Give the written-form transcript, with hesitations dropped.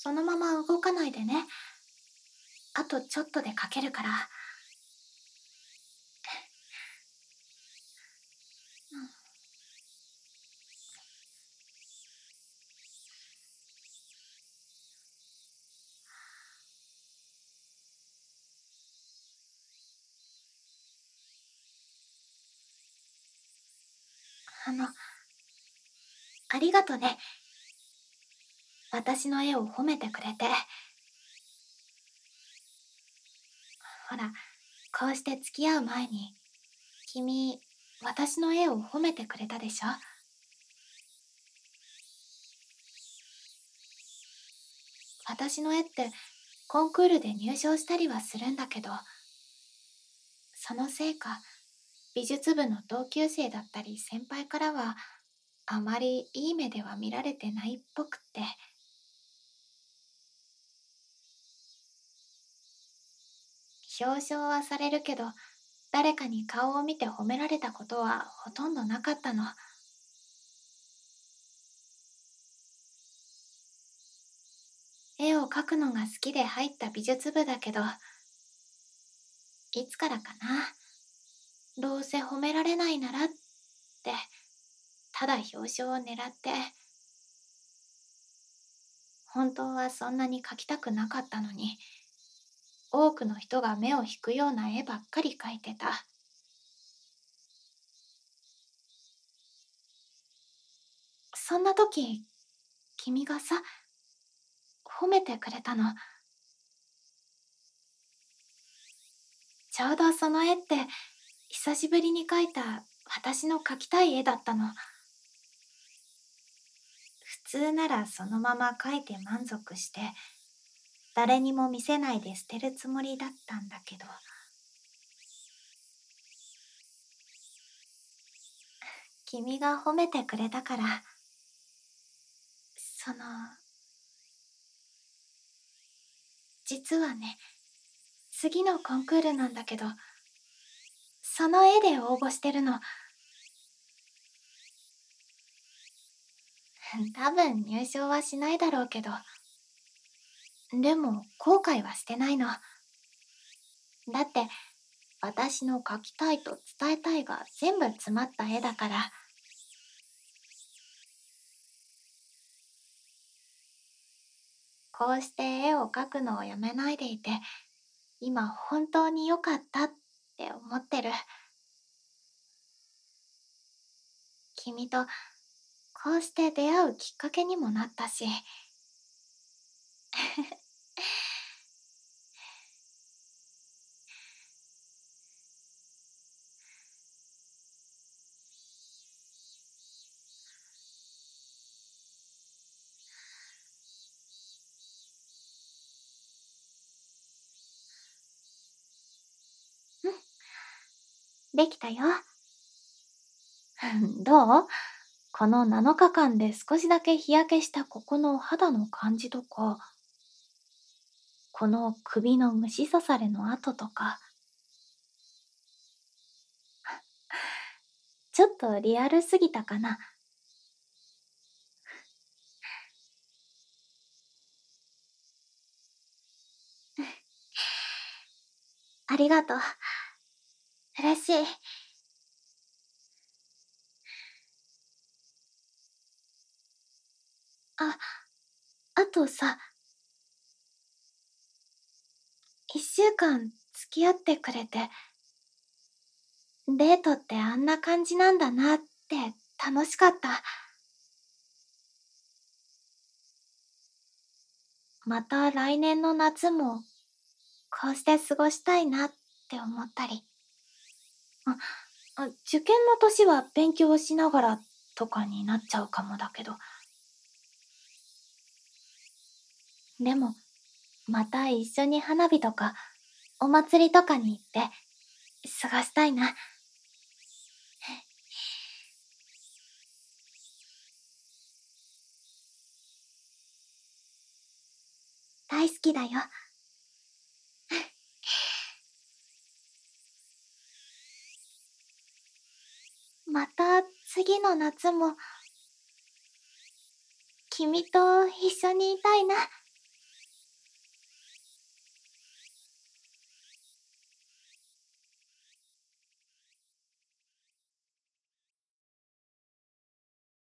そのまま動かないでね。あとちょっとで描けるから。うん、あの、ありがとね。私の絵を褒めてくれて。ほら、こうして付き合う前に、君、私の絵を褒めてくれたでしょ。私の絵ってコンクールで入賞したりはするんだけど、そのせいか、美術部の同級生だったり先輩からは、あまりいい目では見られてないっぽくって、表彰はされるけど、誰かに顔を見て褒められたことはほとんどなかったの。絵を描くのが好きで入った美術部だけど、いつからかな。どうせ褒められないならって、ただ表彰を狙って、本当はそんなに描きたくなかったのに、多くの人が目を引くような絵ばっかり描いてた。そんな時、君がさ、褒めてくれたの。ちょうどその絵って、久しぶりに描いた私の描きたい絵だったの。普通ならそのまま描いて満足して、誰にも見せないで捨てるつもりだったんだけど、君が褒めてくれたから、その、実はね、次のコンクールなんだけど、その絵で応募してるの。多分入賞はしないだろうけど、でも後悔はしてないの。だって、私の描きたいと伝えたいが全部詰まった絵だから、こうして絵を描くのをやめないでいて、今本当に良かったって思ってる。君とこうして出会うきっかけにもなったし。うん、できたよ。どう？この7日間で少しだけ日焼けしたここの肌の感じとか、この首の虫刺されの跡とか、ちょっとリアルすぎたかな。ありがとう。嬉しい。あ、あとさ、1週間付き合ってくれて、デートってあんな感じなんだなって楽しかった。また来年の夏もこうして過ごしたいなって思ったり。あ、受験の年は勉強しながらとかになっちゃうかもだけど。でも、また一緒に花火とかお祭りとかに行って過ごしたいな。大好きだよ。また次の夏も君と一緒にいたいな。